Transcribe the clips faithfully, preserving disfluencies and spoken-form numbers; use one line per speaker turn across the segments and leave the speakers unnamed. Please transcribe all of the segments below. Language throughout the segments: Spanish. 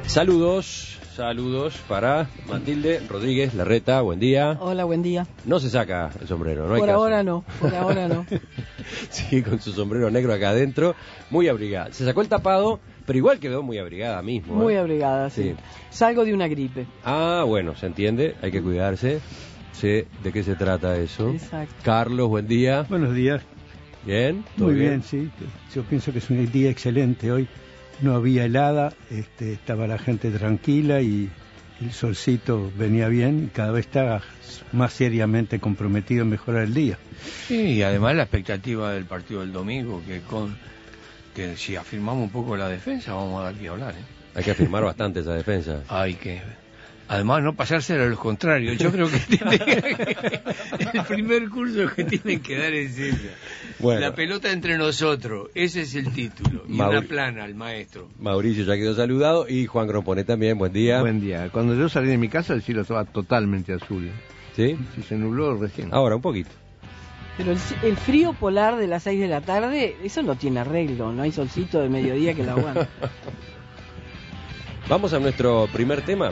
Saludos, saludos para Matilde Rodríguez Larreta, buen día.
Hola, buen día.
No se saca el sombrero, no hay
Por
caso.
ahora no, por ahora no.
Sí, con su sombrero negro acá adentro, muy abrigada. Se sacó el tapado, pero igual quedó muy abrigada mismo.
Muy
¿eh?
abrigada, sí.
Sí.
Salgo de una gripe.
Ah, bueno, se entiende, hay que cuidarse. Sé de qué se trata eso.
Exacto.
Carlos, buen día.
Buenos días.
¿Bien? ¿Todo
Muy
bien?
bien, sí. Yo pienso que es un día excelente hoy. No había helada, este, estaba la gente tranquila y el solcito venía bien y cada vez está más seriamente comprometido en mejorar el día.
Sí, y además la expectativa del partido del domingo, que con que si afirmamos un poco la defensa vamos a dar que hablar, ¿eh?
Hay que afirmar bastante esa defensa.
Hay que... Además, no pasárselo a los contrarios. Yo creo que tiene que... el primer curso que tienen que dar es ese.
Bueno.
La pelota entre nosotros, ese es el título. Y
Mauri...
una plana al maestro.
Mauricio ya quedó saludado y Juan Grompone también, buen día.
Buen día. Cuando yo salí de mi casa el cielo estaba totalmente azul.
¿Sí?
Sí, se nubló recién.
Ahora, un poquito.
Pero el, el frío polar de las seis de la tarde, eso no tiene arreglo. No hay solcito de mediodía que lo aguante.
Vamos a nuestro primer tema.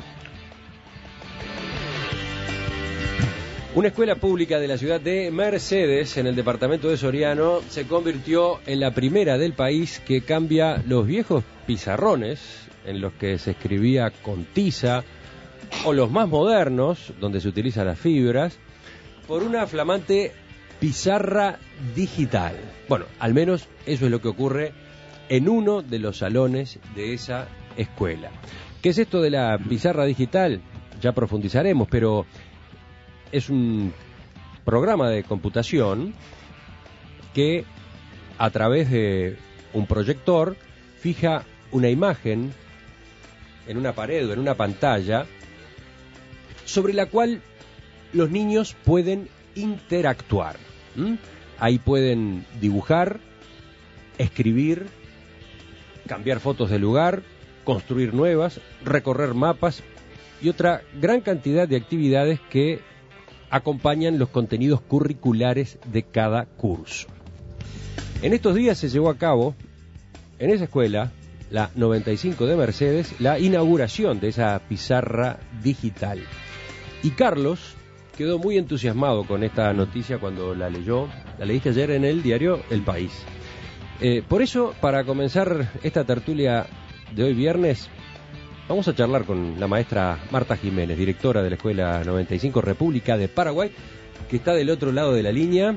Una escuela pública de la ciudad de Mercedes, en el departamento de Soriano, se convirtió en la primera del país que cambia los viejos pizarrones en los que se escribía con tiza, o los más modernos, donde se utilizan las fibras, por una flamante pizarra digital. Bueno, al menos eso es lo que ocurre en uno de los salones de esa escuela. ¿Qué es esto de la pizarra digital? Ya profundizaremos, pero... es un programa de computación que a través de un proyector fija una imagen en una pared o en una pantalla sobre la cual los niños pueden interactuar. ¿Mm? Ahí pueden dibujar, escribir, cambiar fotos de lugar, construir nuevas, recorrer mapas y otra gran cantidad de actividades que acompañan los contenidos curriculares de cada curso. En estos días se llevó a cabo, en esa escuela, la noventa y cinco de Mercedes, la inauguración de esa pizarra digital. Y Carlos quedó muy entusiasmado con esta noticia cuando la leyó, la leíste ayer en el diario El País. Eh, por eso, para comenzar esta tertulia de hoy viernes, vamos a charlar con la maestra Marta Jiménez, directora de la Escuela noventa y cinco República de Paraguay, que está del otro lado de la línea.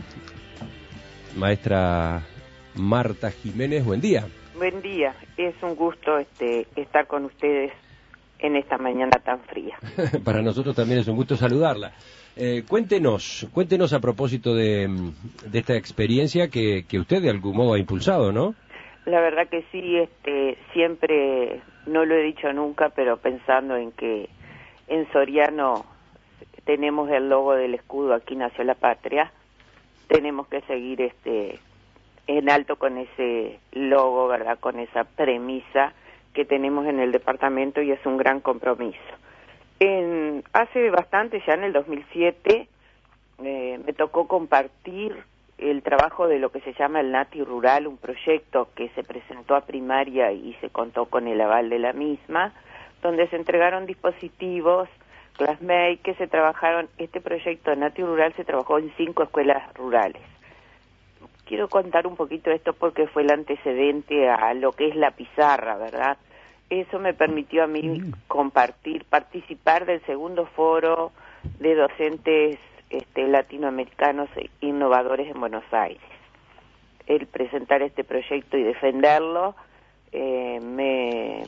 Maestra Marta Jiménez, buen día.
Buen día, es un gusto este, estar con ustedes en esta mañana tan fría.
Para nosotros también es un gusto saludarla. Eh, cuéntenos, cuéntenos a propósito de, de esta experiencia que, que usted de algún modo ha impulsado, ¿no?
La verdad que sí, este, siempre, no lo he dicho nunca, pero pensando en que en Soriano tenemos el logo del escudo, aquí nació la patria, tenemos que seguir este en alto con ese logo, ¿verdad? Con esa premisa que tenemos en el departamento y es un gran compromiso. En, hace bastante, ya en el dos mil siete, eh, me tocó compartir el trabajo de lo que se llama el Nati Rural, un proyecto que se presentó a primaria y se contó con el aval de la misma, donde se entregaron dispositivos, classmate, que se trabajaron, este proyecto de Nati Rural se trabajó en cinco escuelas rurales. Quiero contar un poquito esto porque fue el antecedente a lo que es la pizarra, ¿verdad? Eso me permitió a mí compartir, participar del segundo foro de docentes Este, latinoamericanos e innovadores en Buenos Aires. El presentar este proyecto y defenderlo, eh, me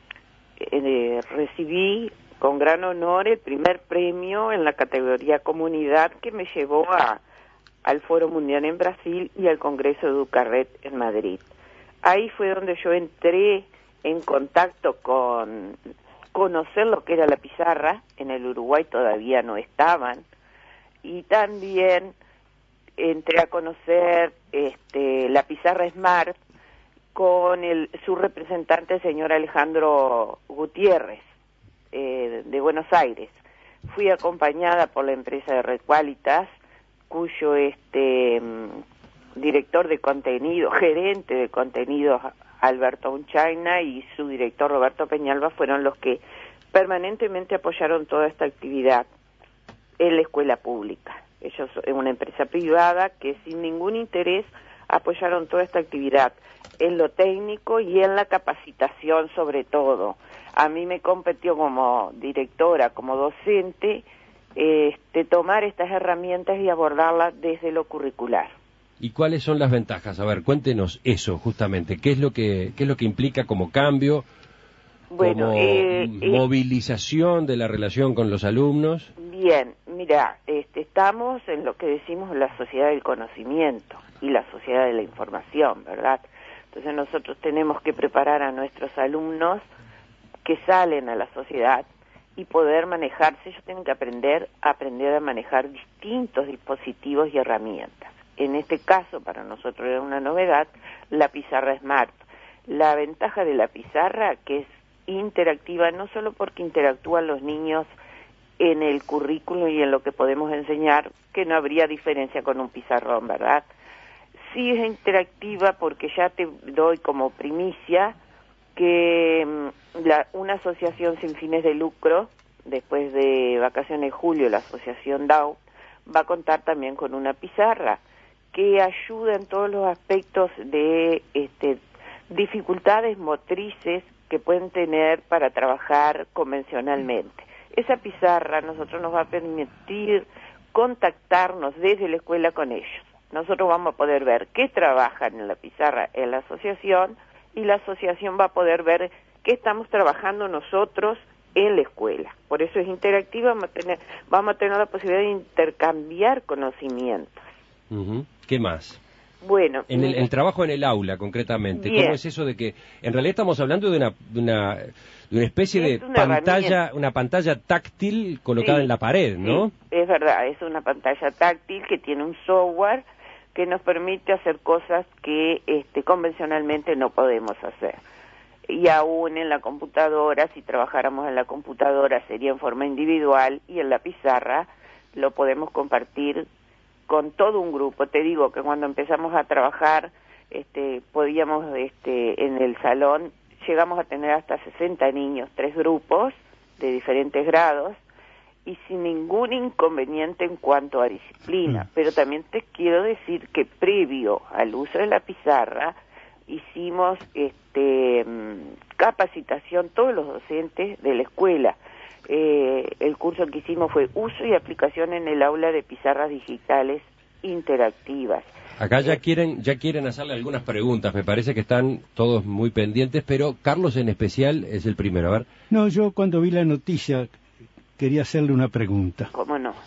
eh, recibí con gran honor el primer premio en la categoría comunidad que me llevó a, al Foro Mundial en Brasil y al Congreso de Ducarret en Madrid. Ahí fue donde yo entré en contacto con conocer lo que era la pizarra. En el Uruguay todavía no estaban. Y también entré a conocer este, la pizarra Smart con el, su representante, el señor Alejandro Gutiérrez, eh, de Buenos Aires. Fui acompañada por la empresa de Red Qualitas, cuyo este, director de contenido, gerente de contenidos Alberto Unchaina y su director Roberto Peñalba fueron los que permanentemente apoyaron toda esta actividad en la escuela pública. Ellos es una empresa privada que sin ningún interés apoyaron toda esta actividad en lo técnico y en la capacitación sobre todo. A mí me competió como directora, como docente, este, tomar estas herramientas y abordarlas desde lo curricular.
¿Y cuáles son las ventajas? A ver, cuéntenos eso justamente. ¿Qué es lo que, qué es lo que implica como cambio,
bueno,
como
eh,
movilización eh, de la relación con los alumnos?
Bien, mira, este, estamos en lo que decimos la sociedad del conocimiento y la sociedad de la información, ¿verdad? Entonces nosotros tenemos que preparar a nuestros alumnos que salen a la sociedad y poder manejarse. Ellos tienen que aprender, aprender a manejar distintos dispositivos y herramientas. En este caso, para nosotros era una novedad, la pizarra Smart. La ventaja de la pizarra, que es interactiva, no solo porque interactúan los niños en el currículo y en lo que podemos enseñar, que no habría diferencia con un pizarrón, ¿verdad? Sí es interactiva porque ya te doy como primicia que la, una asociación sin fines de lucro, después de Vacaciones de Julio, la asociación D A O, va a contar también con una pizarra que ayuda en todos los aspectos de este, dificultades motrices que pueden tener para trabajar convencionalmente. Esa pizarra a nosotros nos va a permitir contactarnos desde la escuela con ellos. Nosotros vamos a poder ver qué trabajan en la pizarra en la asociación y la asociación va a poder ver qué estamos trabajando nosotros en la escuela. Por eso es interactiva, vamos a tener, vamos a tener la posibilidad de intercambiar conocimientos.
Uh-huh. ¿Qué más?
Bueno,
en el, el trabajo en el aula, concretamente,
bien.
¿Cómo es eso de que en realidad estamos hablando de una de una, de una especie
es
de
una
pantalla,
herramienta.
una pantalla táctil colocada
Sí,
en la pared, ¿no?
Sí, es verdad, es una pantalla táctil que tiene un software que nos permite hacer cosas que este, convencionalmente no podemos hacer. Y aún en la computadora, si trabajáramos en la computadora sería en forma individual y en la pizarra lo podemos compartir con todo un grupo. Te digo que cuando empezamos a trabajar, este, podíamos, este, en el salón, llegamos a tener hasta sesenta niños, tres grupos de diferentes grados, y sin ningún inconveniente en cuanto a disciplina. Mm. Pero también te quiero decir que previo al uso de la pizarra, hicimos este, capacitación todos los docentes de la escuela. Eh, el curso que hicimos fue uso y aplicación en el aula de pizarras digitales interactivas.
Acá ya quieren ya quieren hacerle algunas preguntas, me parece que están todos muy pendientes, pero Carlos en especial es el primero, a ver.
No, yo cuando vi la noticia quería hacerle una pregunta.
¿Cómo no?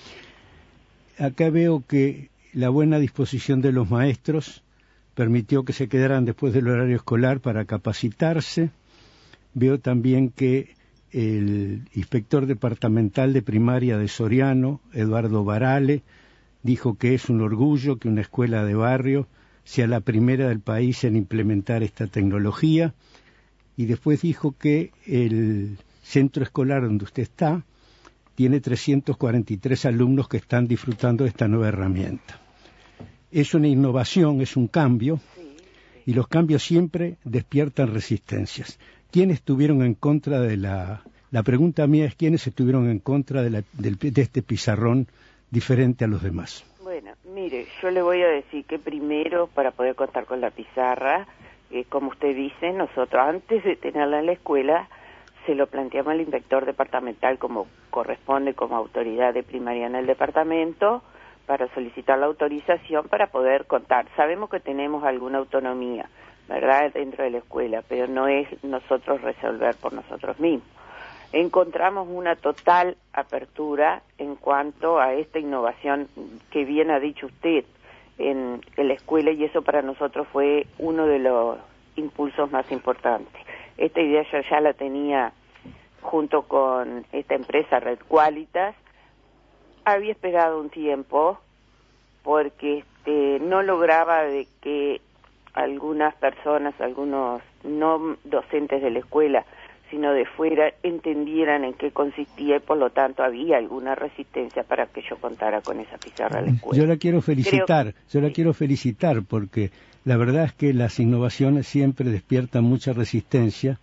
Acá veo que la buena disposición de los maestros permitió que se quedaran después del horario escolar para capacitarse. Veo también que el inspector departamental de primaria de Soriano, Eduardo Barale, dijo que es un orgullo que una escuela de barrio sea la primera del país en implementar esta tecnología, y después dijo que el centro escolar donde usted está tiene trescientos cuarenta y tres alumnos que están disfrutando de esta nueva herramienta. Es una innovación, es un cambio, y los cambios siempre despiertan resistencias. ¿Quiénes estuvieron en contra de la... La pregunta mía es quiénes estuvieron en contra de, la, de, de este pizarrón diferente a los demás?
Bueno, mire, yo le voy a decir que primero, para poder contar con la pizarra, eh, como usted dice, nosotros antes de tenerla en la escuela, se lo planteamos al inspector departamental como corresponde como autoridad de primaria en el departamento, para solicitar la autorización para poder contar. Sabemos que tenemos alguna autonomía, ¿verdad?, dentro de la escuela, pero no es nosotros resolver por nosotros mismos. Encontramos una total apertura en cuanto a esta innovación que bien ha dicho usted en, en la escuela, y eso para nosotros fue uno de los impulsos más importantes. Esta idea yo ya la tenía junto con esta empresa Red Qualitas. Había esperado un tiempo porque este, no lograba de que algunas personas, algunos no docentes de la escuela, sino de fuera, entendieran en qué consistía y por lo tanto había alguna resistencia para que yo contara con esa pizarra a la escuela.
Yo la quiero felicitar,
que,
yo la
sí.
quiero felicitar porque la verdad es que las innovaciones siempre despiertan mucha resistencia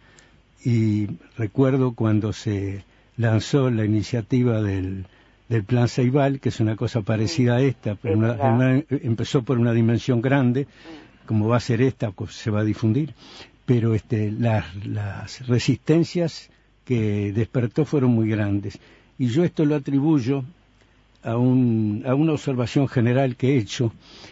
y recuerdo cuando se lanzó la iniciativa del, del Plan Ceibal, que es una cosa parecida a esta, pero una, una, empezó por una dimensión grande, como va a ser esta, se va a difundir, pero este, las, las resistencias que despertó fueron muy grandes. Y yo esto lo atribuyo a, un, a una observación general que he hecho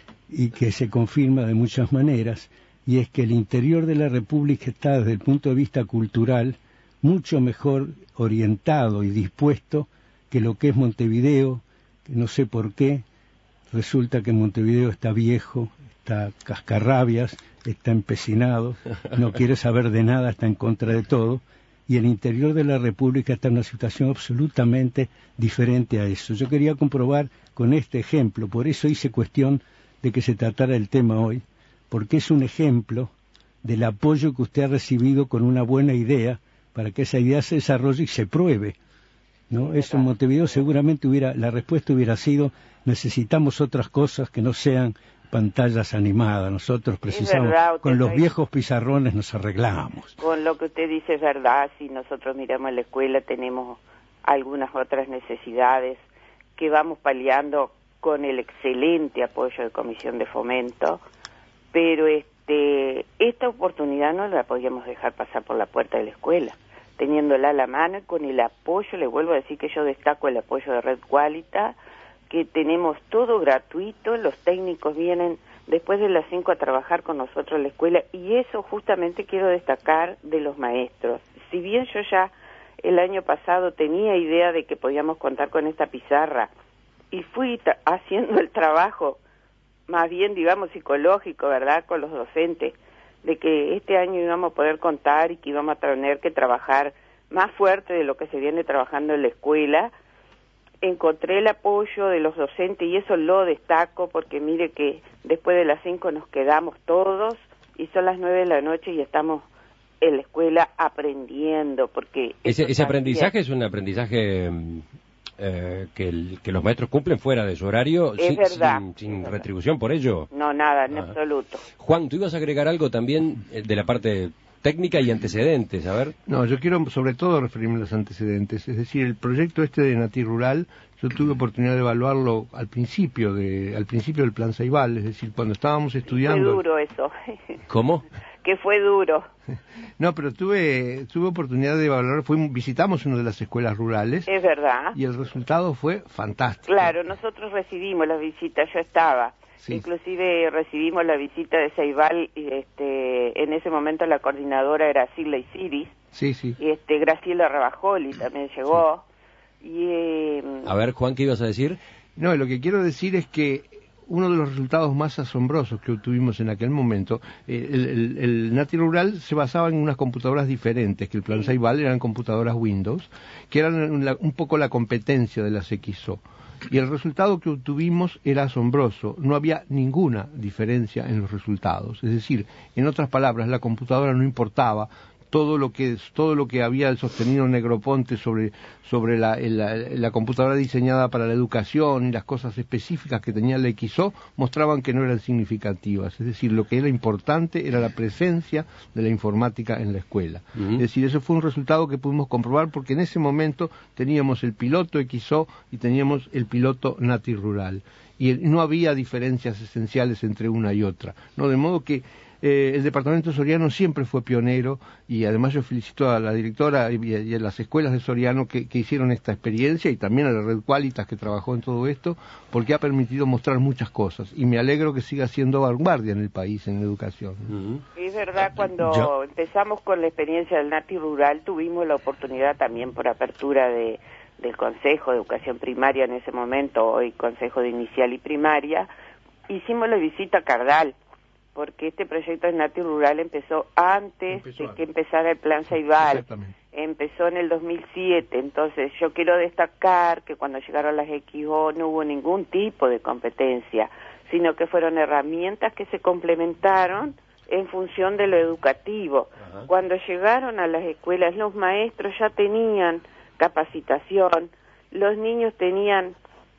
y que se confirma de muchas maneras, y es que el interior de la República está desde el punto de vista cultural mucho mejor orientado y dispuesto que lo que es Montevideo, que no sé por qué, resulta que Montevideo está viejo, está cascarrabias, está empecinado, no quiere saber de nada, está en contra de todo, y el interior de la República está en una situación absolutamente diferente a eso. Yo quería comprobar con este ejemplo, por eso hice cuestión de que se tratara el tema hoy, porque es un ejemplo del apoyo que usted ha recibido con una buena idea para que esa idea se desarrolle y se pruebe, ¿no? Eso en Montevideo seguramente hubiera, la respuesta hubiera sido, necesitamos otras cosas que no sean pantallas animadas, nosotros precisamos,
verdad,
con los
está
viejos pizarrones nos arreglamos.
Con lo que usted dice es verdad, si nosotros miramos la escuela tenemos algunas otras necesidades que vamos paliando con el excelente apoyo de Comisión de Fomento, pero este esta oportunidad no la podíamos dejar pasar por la puerta de la escuela, teniéndola a la mano y con el apoyo, le vuelvo a decir que yo destaco el apoyo de Red Qualita, que tenemos todo gratuito, los técnicos vienen después de las cinco a trabajar con nosotros en la escuela, y eso justamente quiero destacar de los maestros. Si bien yo ya el año pasado tenía idea de que podíamos contar con esta pizarra, y fui haciendo el trabajo más bien, digamos, psicológico, ¿verdad?, con los docentes, de que este año íbamos a poder contar y que íbamos a tener que trabajar más fuerte de lo que se viene trabajando en la escuela. Encontré el apoyo de los docentes y eso lo destaco porque mire que después de las cinco nos quedamos todos y son las nueve de la noche y estamos en la escuela aprendiendo, porque...
Ese, ese aprendizaje es un aprendizaje... Eh, que, el, que los maestros cumplen fuera de su horario
es
sin,
verdad,
sin, sin
es
retribución por ello.
No, nada, en
ah.
absoluto.
Juan, tú ibas a agregar algo también de la parte técnica y antecedentes, a ver.
No, yo quiero sobre todo referirme a los antecedentes, es decir, el proyecto este de Nati Rural, yo tuve oportunidad de evaluarlo al principio de al principio del Plan Ceibal, es decir, cuando estábamos estudiando...
Fue duro eso.
¿Cómo?
Que fue duro.
No, pero tuve tuve oportunidad de evaluar, fuimos, visitamos una de las escuelas rurales.
Es verdad.
Y el resultado fue fantástico.
Claro, nosotros recibimos las visitas, yo estaba. Sí. Inclusive recibimos la visita de Ceibal, y este, en ese momento la coordinadora era Silva Isiris.
Sí, sí.
Y este, Graciela Rabajoli también llegó. Sí. Y, eh...
A ver, Juan, ¿qué ibas a decir?
No, lo que quiero decir es que uno de los resultados más asombrosos que obtuvimos en aquel momento, eh, el, el, el Nati Rural se basaba en unas computadoras diferentes, que el Plan Ceibal eran computadoras Windows, que eran una, un poco la competencia de las X O. Y el resultado que obtuvimos era asombroso, no había ninguna diferencia en los resultados. Es decir, en otras palabras, la computadora no importaba, todo lo que todo lo que había sostenido Negroponte sobre sobre la, la, la computadora diseñada para la educación y las cosas específicas que tenía la X O mostraban que no eran significativas. Es decir, lo que era importante era la presencia de la informática en la escuela. Uh-huh. Es decir, eso fue un resultado que pudimos comprobar porque en ese momento teníamos el piloto X O y teníamos el piloto Nati Rural. Y no había diferencias esenciales entre una y otra, ¿no? De modo que Eh, el departamento de Soriano siempre fue pionero y además yo felicito a la directora y a, y a las escuelas de Soriano que, que hicieron esta experiencia y también a la Red Qualitas que trabajó en todo esto porque ha permitido mostrar muchas cosas y me alegro que siga siendo vanguardia en el país en educación.
Uh-huh. Es verdad, cuando yo... empezamos con la experiencia del Nati Rural tuvimos la oportunidad también por apertura de, del Consejo de Educación Primaria en ese momento, hoy Consejo de Inicial y Primaria, hicimos la visita a Cardal, porque este proyecto de Nati Rural empezó antes empezó de antes. que empezara el Plan Ceibal. Empezó en el dos mil siete, entonces yo quiero destacar que cuando llegaron las X O no hubo ningún tipo de competencia, sino que fueron herramientas que se complementaron en función de lo educativo. Ajá. Cuando llegaron a las escuelas, los maestros ya tenían capacitación, los niños tenían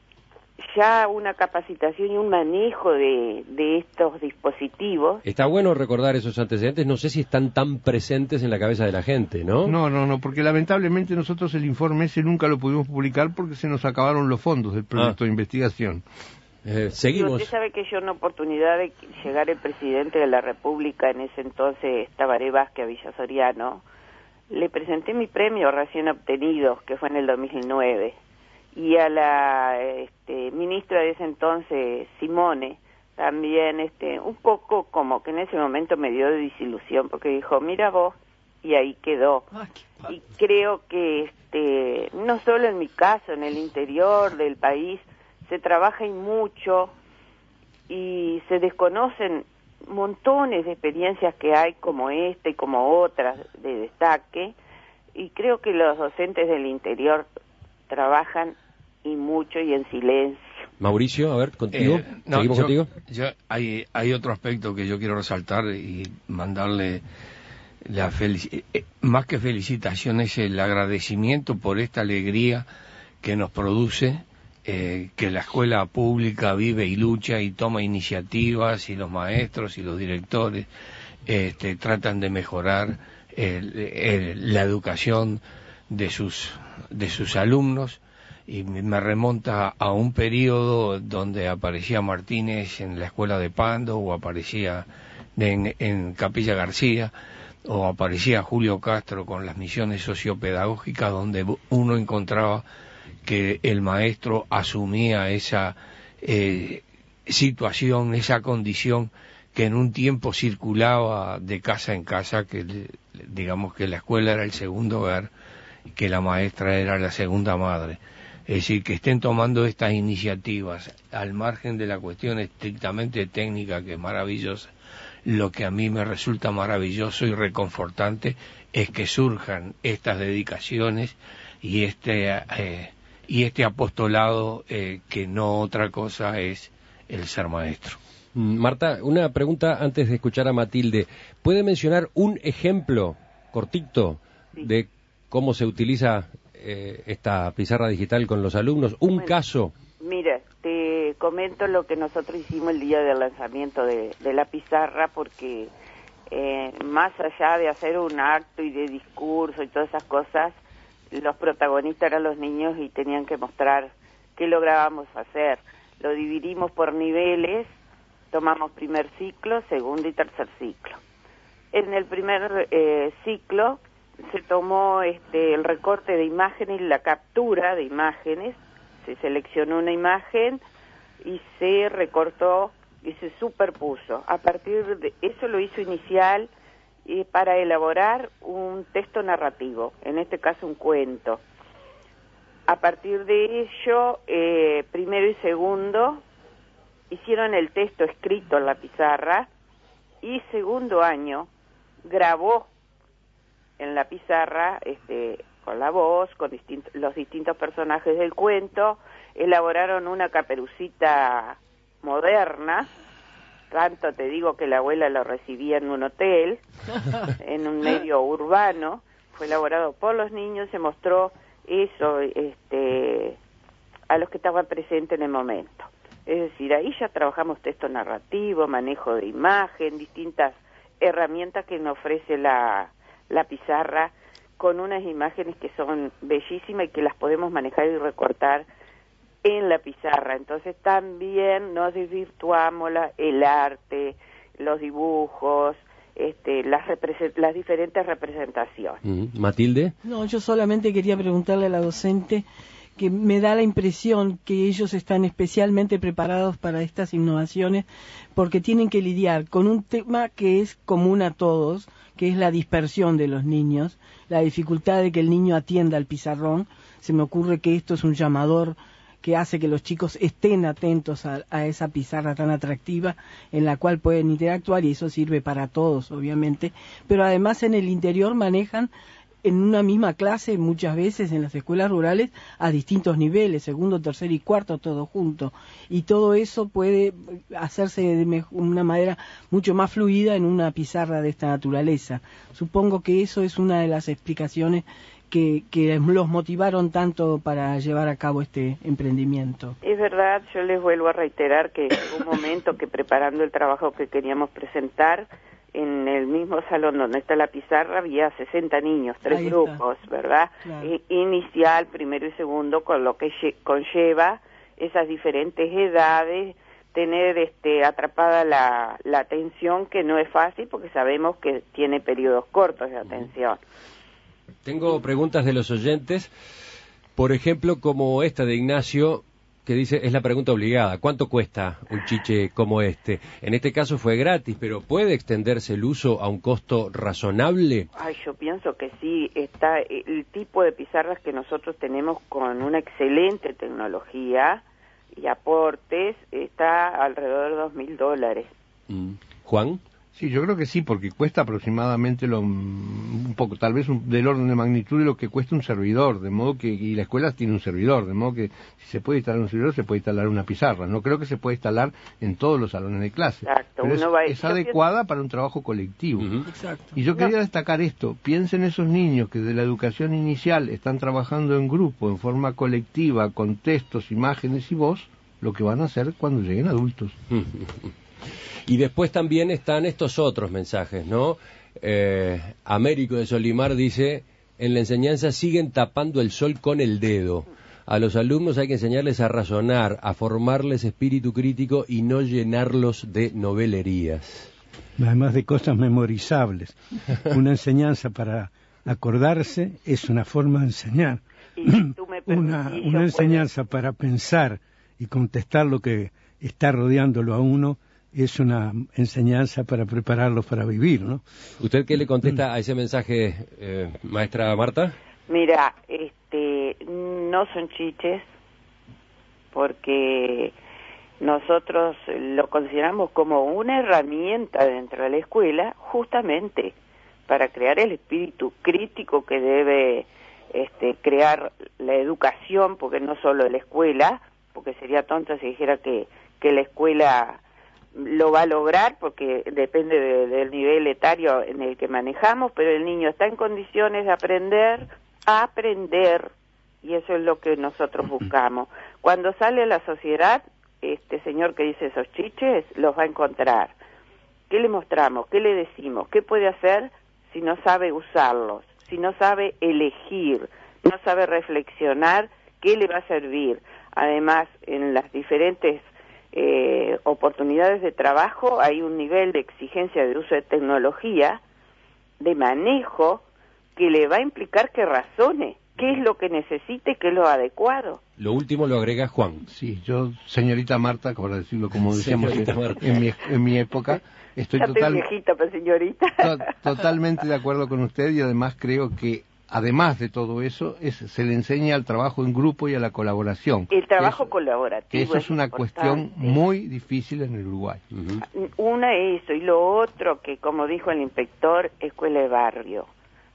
ya una capacitación y un manejo de, de estos dispositivos.
Está bueno recordar esos antecedentes, no sé si están tan presentes en la cabeza de la gente, ¿no?
No, no, no, porque lamentablemente nosotros el informe ese nunca lo pudimos publicar porque se nos acabaron los fondos del proyecto ah. de investigación.
Eh, seguimos.
Usted sabe que yo, en oportunidad de llegar el presidente de la República, en ese entonces Tabaré Vázquez a Villa Soriano, le presenté mi premio recién obtenido, que fue en el dos mil nueve. Y a la este, ministra de ese entonces, Simone, también este, un poco como que en ese momento me dio de desilusión, porque dijo, mira vos, y ahí quedó. Y creo que este, no solo en mi caso, en el interior del país, se trabaja y mucho, y se desconocen montones de experiencias que hay como esta y como otras de destaque, y creo que los docentes del interior trabajan y mucho y en silencio.
Mauricio, a ver, contigo,
eh, no,
seguimos
yo,
contigo.
Yo, hay, hay otro aspecto que yo quiero resaltar y mandarle la felici- eh, más que felicitaciones, el agradecimiento por esta alegría que nos produce eh, que la escuela pública vive y lucha y toma iniciativas, y los maestros y los directores este, tratan de mejorar el, el, la educación de sus de sus alumnos. Y me remonta a un periodo donde aparecía Martínez en la escuela de Pando, o aparecía en, en Capilla García, o aparecía Julio Castro con las misiones sociopedagógicas, donde uno encontraba que el maestro asumía esa eh, situación, esa condición que en un tiempo circulaba de casa en casa, que digamos que la escuela era el segundo hogar, que la maestra era la segunda madre. Es decir, que estén tomando estas iniciativas al margen de la cuestión estrictamente técnica, que es maravillosa. Lo que a mí me resulta maravilloso y reconfortante es que surjan estas dedicaciones y este eh, y este apostolado eh, que no otra cosa es el ser maestro.
Marta, una pregunta antes de escuchar a Matilde. ¿Puede mencionar un ejemplo cortito
sí.
de cómo se utiliza eh, esta pizarra digital con los alumnos? Un
bueno,
caso.
Mira, te comento lo que nosotros hicimos el día del lanzamiento de, de la pizarra, porque eh, más allá de hacer un acto y de discurso y todas esas cosas, los protagonistas eran los niños y tenían que mostrar qué lográbamos hacer. Lo dividimos por niveles, tomamos primer ciclo, segundo y tercer ciclo. En el primer eh, ciclo se tomó este, el recorte de imágenes y la captura de imágenes, se seleccionó una imagen y se recortó y se superpuso. A partir de eso lo hizo inicial y para elaborar un texto narrativo, en este caso un cuento. A partir de ello, eh, primero y segundo hicieron el texto escrito en la pizarra, y segundo año grabó en la pizarra este, con la voz, con distintos, los distintos personajes del cuento, elaboraron una Caperucita moderna. Tanto te digo que la abuela lo recibía en un hotel, en un medio urbano. Fue elaborado por los niños, se mostró eso este, a los que estaban presentes en el momento. Es decir, ahí ya trabajamos texto narrativo, manejo de imagen, distintas herramientas que nos ofrece la, la pizarra, con unas imágenes que son bellísimas y que las podemos manejar y recortar en la pizarra. Entonces también nos desvirtuamos la, el arte, los dibujos, este, las, las diferentes representaciones.
Mm, Matilde.
No, yo solamente quería preguntarle a la docente, que me da la impresión que ellos están especialmente preparados para estas innovaciones, porque tienen que lidiar con un tema que es común a todos, que es la dispersión de los niños, la dificultad de que el niño atienda al pizarrón. Se me ocurre que esto es un llamador que hace que los chicos estén atentos a, a esa pizarra tan atractiva en la cual pueden interactuar, y eso sirve para todos, obviamente, pero además en el interior manejan en una misma clase, muchas veces en las escuelas rurales, a distintos niveles, segundo, tercer y cuarto, todo junto. Y todo eso puede hacerse de una manera mucho más fluida en una pizarra de esta naturaleza. Supongo que eso es una de las explicaciones que, que los motivaron tanto para llevar a cabo este emprendimiento.
Es verdad, yo les vuelvo a reiterar que en un momento que preparando el trabajo que queríamos presentar, en el mismo salón donde está la pizarra había sesenta niños, tres
Ahí
grupos,
está.
¿verdad?
Claro.
I- inicial, primero y segundo, con lo que lle- conlleva esas diferentes edades, tener este, atrapada la, la atención, que no es fácil porque sabemos que tiene periodos cortos de atención.
Tengo preguntas de los oyentes, por ejemplo, como esta de Ignacio, que dice, es la pregunta obligada, ¿cuánto cuesta un chiche como este? En este caso fue gratis, pero ¿puede extenderse el uso a un costo razonable?
Ay, yo pienso que sí, está el tipo de pizarras que nosotros tenemos con una excelente tecnología y aportes, está alrededor de dos mil dólares.
Mm. ¿Juan?
Sí, yo creo que sí, porque cuesta aproximadamente lo, un poco, tal vez un, del orden de magnitud de lo que cuesta un servidor, de modo que, y la escuela tiene un servidor, de modo que si se puede instalar un servidor, se puede instalar una pizarra. No creo que se pueda instalar en todos los salones de clase.
Exacto.
Pero
Uno
es,
va,
es adecuada
pienso...
para un trabajo colectivo.
Uh-huh.
Exacto.
Y yo quería
No.
destacar esto, piensen esos niños que de la educación inicial están trabajando en grupo, en forma colectiva, con textos, imágenes y voz, lo que van a hacer cuando lleguen adultos.
Y después también están estos otros mensajes, ¿no? Eh, Américo de Solimar dice, en la enseñanza siguen tapando el sol con el dedo. A los alumnos hay que enseñarles a razonar, a formarles espíritu crítico y no llenarlos de novelerías.
Además de cosas memorizables. Una enseñanza para acordarse es una forma de enseñar.
Y si tú me permitís,
Una,
yo
una
puedo-
enseñanza para pensar y contestar lo que está rodeándolo a uno es una enseñanza para prepararlo para vivir, ¿no?
¿Usted qué le contesta a ese mensaje, eh, maestra Marta?
Mira, este, no son chiches, porque nosotros lo consideramos como una herramienta dentro de la escuela, justamente para crear el espíritu crítico que debe este, crear la educación, porque no solo la escuela, porque sería tonto si dijera que, que la escuela lo va a lograr, porque depende de, del nivel etario en el que manejamos, pero el niño está en condiciones de aprender a aprender, y eso es lo que nosotros buscamos. Cuando sale a la sociedad, este señor que dice esos chiches los va a encontrar. ¿Qué le mostramos? ¿Qué le decimos? ¿Qué puede hacer si no sabe usarlos? Si no sabe elegir, no sabe reflexionar, ¿qué le va a servir? Además, en las diferentes eh, oportunidades de trabajo hay un nivel de exigencia de uso de tecnología, de manejo, que le va a implicar que razone qué es lo que necesite, qué es lo adecuado.
Lo último lo agrega Juan.
Sí, yo, señorita Marta, por decirlo como decíamos
Señorita
en,
Marta.
en mi, en mi época, estoy
Ya
total,
estoy viejita, pues señorita.
to- totalmente de acuerdo con usted y además creo que, además de todo eso, es, se le enseña al trabajo en grupo y a la colaboración.
El trabajo
Eso-
colaborativo
Eso es una
importante.
cuestión muy difícil en el Uruguay.
Uh-huh.
Una eso, y lo otro que, como dijo el inspector, escuela de barrio,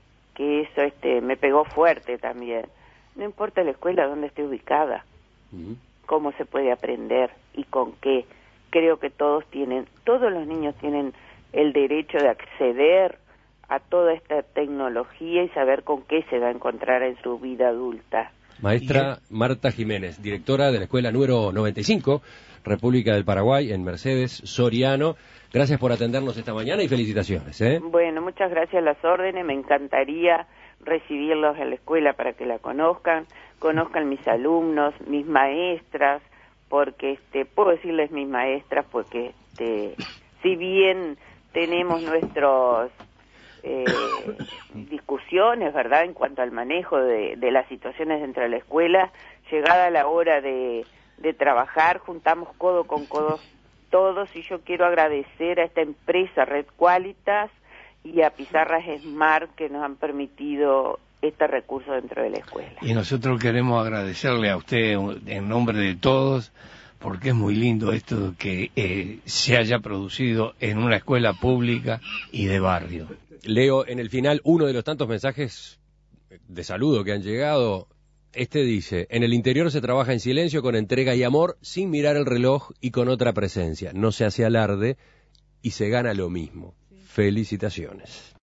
que eso este me pegó fuerte también. No importa la escuela donde esté ubicada,
Uh-huh.
cómo se puede aprender y con qué. Creo que todos tienen, todos los niños tienen el derecho de acceder a toda esta tecnología y saber con qué se va a encontrar en su vida adulta.
Maestra Marta Jiménez, directora de la escuela número noventa y cinco, República del Paraguay, en Mercedes, Soriano. Gracias por atendernos esta mañana y felicitaciones, ¿eh?
Bueno, muchas gracias a las órdenes, me encantaría recibirlos en la escuela para que la conozcan, conozcan mis alumnos, mis maestras, porque este puedo decirles mis maestras porque este si bien tenemos nuestros eh, discusiones, ¿verdad?, en cuanto al manejo de, de las situaciones dentro de la escuela, llegada la hora de, de trabajar, juntamos codo con codo todos, y yo quiero agradecer a esta empresa Red Qualitas y a Pizarras Smart que nos han permitido este recurso dentro de la escuela.
Y nosotros queremos agradecerle a usted en nombre de todos, porque es muy lindo esto que eh, se haya producido en una escuela pública y de barrio.
Leo en el final uno de los tantos mensajes de saludo que han llegado. Este dice, en el interior se trabaja en silencio, con entrega y amor, sin mirar el reloj y con otra presencia. No se hace alarde y se gana lo mismo. Felicitaciones.